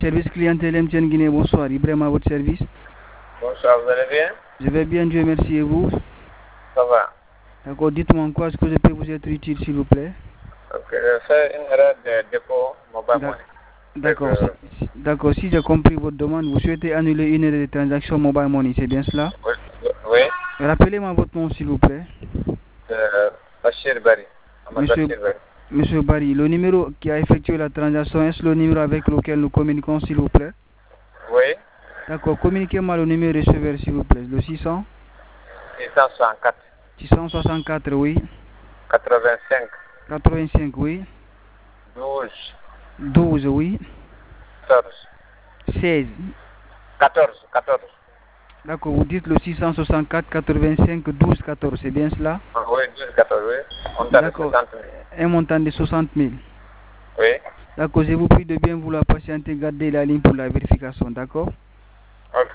Service clientèle MTN Guinée, bonsoir. Ibrahim à votre service. Bonsoir, vous allez bien? Je vais bien, Dieu merci, et vous? Ça va. D'accord, dites-moi en quoi est-ce que je peux vous être utile, s'il vous plaît? Ok, je fais une erreur de dépôt mobile money. D'accord, d'accord. Si j'ai compris votre demande, vous souhaitez annuler une erreur de transaction mobile money, c'est bien cela? Oui. Rappelez-moi votre nom, s'il vous plaît. Bachir Bari. Monsieur Barry, le numéro qui a effectué la transaction, est-ce le numéro avec lequel nous communiquons, s'il vous plaît? Oui. D'accord, communiquez-moi le numéro receveur, s'il vous plaît. Le 600? 664. 664, oui. 85. 85, oui. 12. 12, oui. 14. 16. 14. D'accord, vous dites le 664 85 12 14, c'est bien cela? Oui, 12, 14, oui. D'accord, un montant de 60 000. Oui. D'accord, je vous prie de bien vouloir patienter, garder la ligne pour la vérification, d'accord? Ok.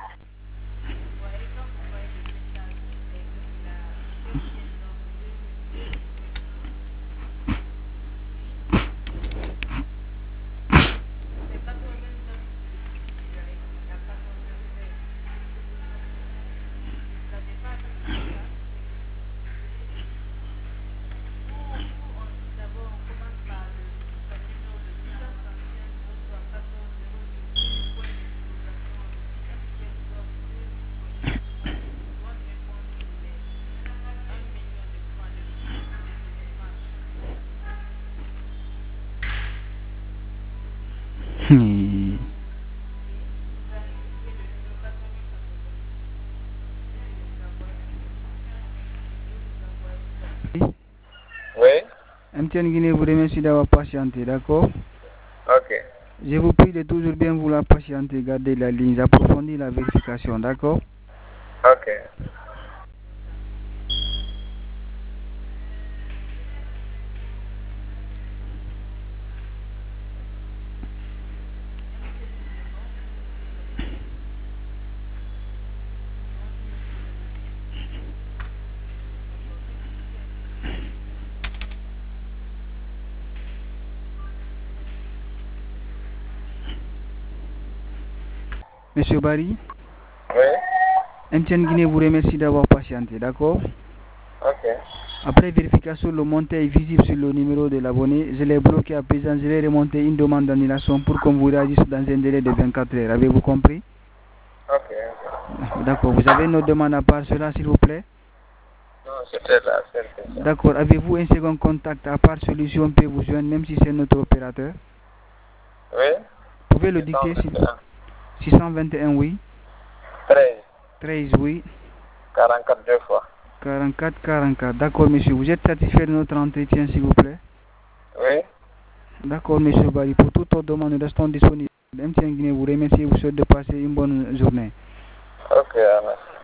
Oui. MTN Guinée vous remercie d'avoir patienté, d'accord? Ok. Je vous prie de toujours bien vouloir patienter, garder la ligne, approfondir la vérification, d'accord? Ok. Monsieur Barry? Oui. MTN Guinée vous remercie d'avoir patienté, d'accord? Ok. Après vérification, le montant est visible sur le numéro de l'abonné. Je l'ai bloqué à présent. Je vais remonter une demande d'annulation pour qu'on vous réagisse dans un délai de 24 heures. Avez-vous compris? Ok. D'accord. Vous avez une autre demande à part cela, s'il vous plaît? Non, c'était la seule question. D'accord. Avez-vous un second contact à part celui-ci, on peut vous joindre, même si c'est notre opérateur? Oui. Vous pouvez le dicter, 621, oui. 13. 13, oui. 44 deux fois. 44. D'accord, monsieur. Vous êtes satisfait de notre entretien, s'il vous plaît? Oui. D'accord, monsieur Barry. Pour toute autre demande, nous restons disponibles. MTN Guinée vous remercie et vous souhaite de passer une bonne journée. Ok, merci.